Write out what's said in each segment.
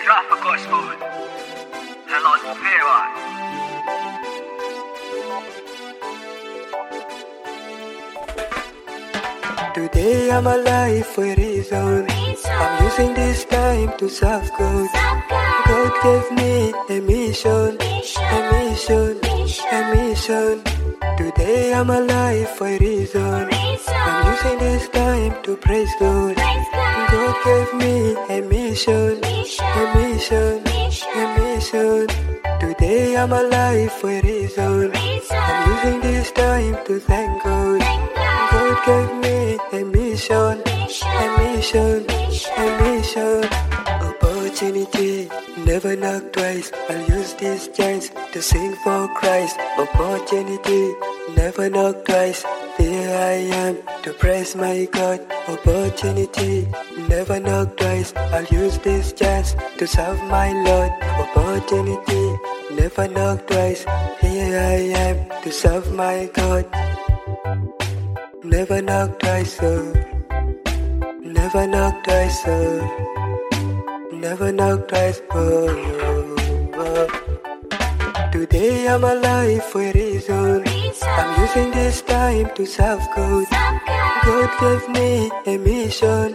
Rafa Gospel. Hello, Fewa. Today I'm alive for a reason. I'm using this time to serve God. God gave me a mission. Today I'm alive for a reason. I'm using this time to praise God. God gave me a mission. Today I'm alive for a reason. I'm using this time to thank God. God gave me a mission. Opportunity, never knock twice. I'll use this chance to sing for Christ. Opportunity, never knock twice. Here I am to praise my God. Opportunity, never knock twice. I'll use this chance to serve my Lord. Opportunity, never knock twice. Here I am to serve my God. Never knock twice, never knock twice, never knock twice, Today I'm alive for a reason. I'm using this time to serve God. God gave me a mission.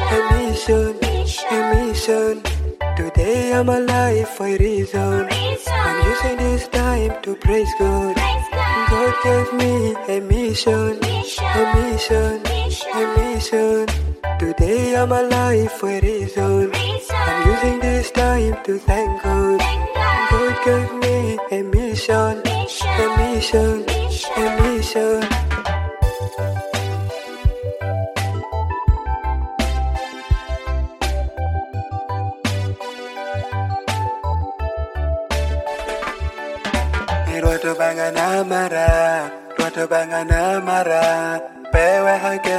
Today I'm alive for a reason. I'm using this time to praise God. God gave me a mission. Today I'm alive for a reason. I'm using this time to thank God. God gave me a mission. Roto bangana mara, pewe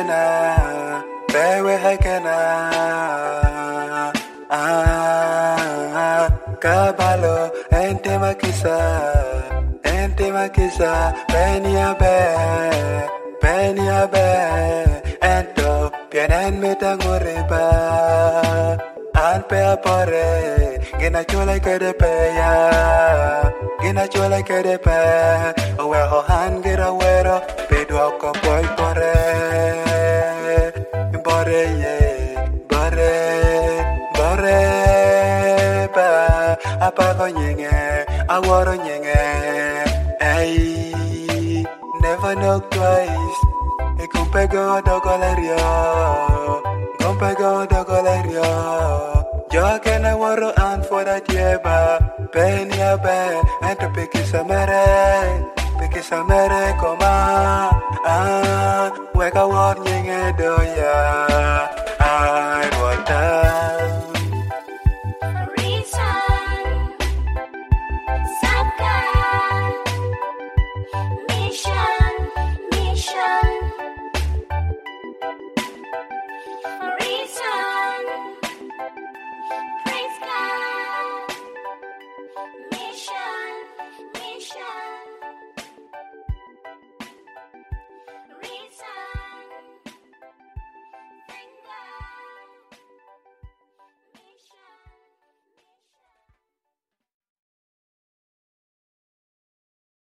hakena, kabalo, ente makisa, penia be, ento, pienen metangoriba, an pe apore, gina chula kede pe, owe ho han gira wero, pedwa ko boy bore ba, apago nyenge, aworo nyenge, ay, never knock twice, ikumpego dogolerio, joke na waro an for that yeba, penia be, and to pick samere koma, weka war nyenge doya.